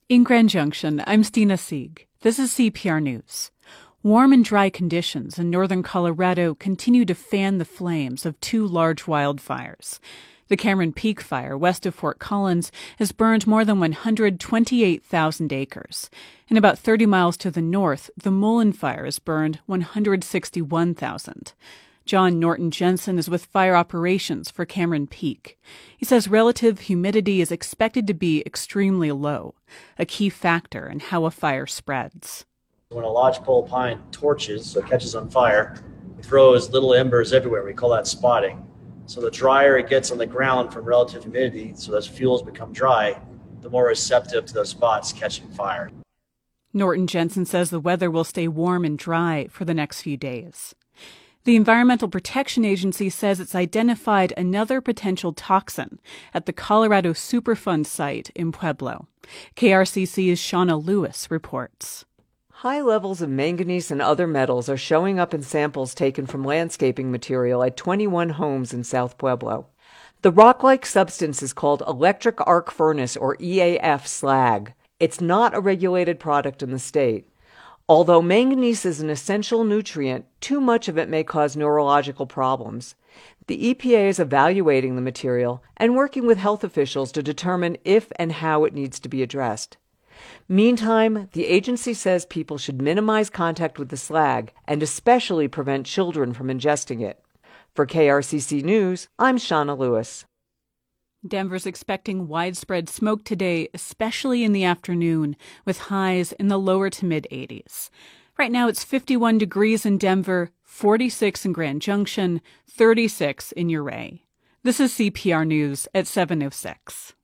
In Grand Junction, I'm Stina Sieg. This is CPR News. Warm and dry conditions in northern Colorado continue to fan the flames of two large wildfires. The Cameron Peak Fire west of Fort Collins has burned more than 128,000 acres. And about 30 miles to the north, the Mullen Fire has burned 161,000. John Norton Jensen is with fire operations for Cameron Peak. He says relative humidity is expected to be extremely low, a key factor in how a fire spreads. When a lodgepole pine torches, so it catches on fire, it throws little embers everywhere. We call that spotting. So the drier it gets on the ground from relative humidity, so those fuels become dry, the more receptive to those spots catching fire. Norton Jensen says the weather will stay warm and dry for the next few days. The Environmental Protection Agency says it's identified another potential toxin at the Colorado Superfund site in Pueblo. KRCC's Shauna Lewis reports. High levels of manganese and other metals are showing up in samples taken from landscaping material at 21 homes in South Pueblo. The rock-like substance is called electric arc furnace, or EAF slag. It's not a regulated product in the state. Although manganese is an essential nutrient, too much of it may cause neurological problems. The EPA is evaluating the material and working with health officials to determine if and how it needs to be addressed. Meantime, the agency says people should minimize contact with the slag and especially prevent children from ingesting it. For KRCC News, I'm Shauna Lewis. Denver's expecting widespread smoke today, especially in the afternoon, with highs in the lower to mid-80s. Right now it's 51 degrees in Denver, 46 in Grand Junction, 36 in Ouray. This is CPR News at 7:06.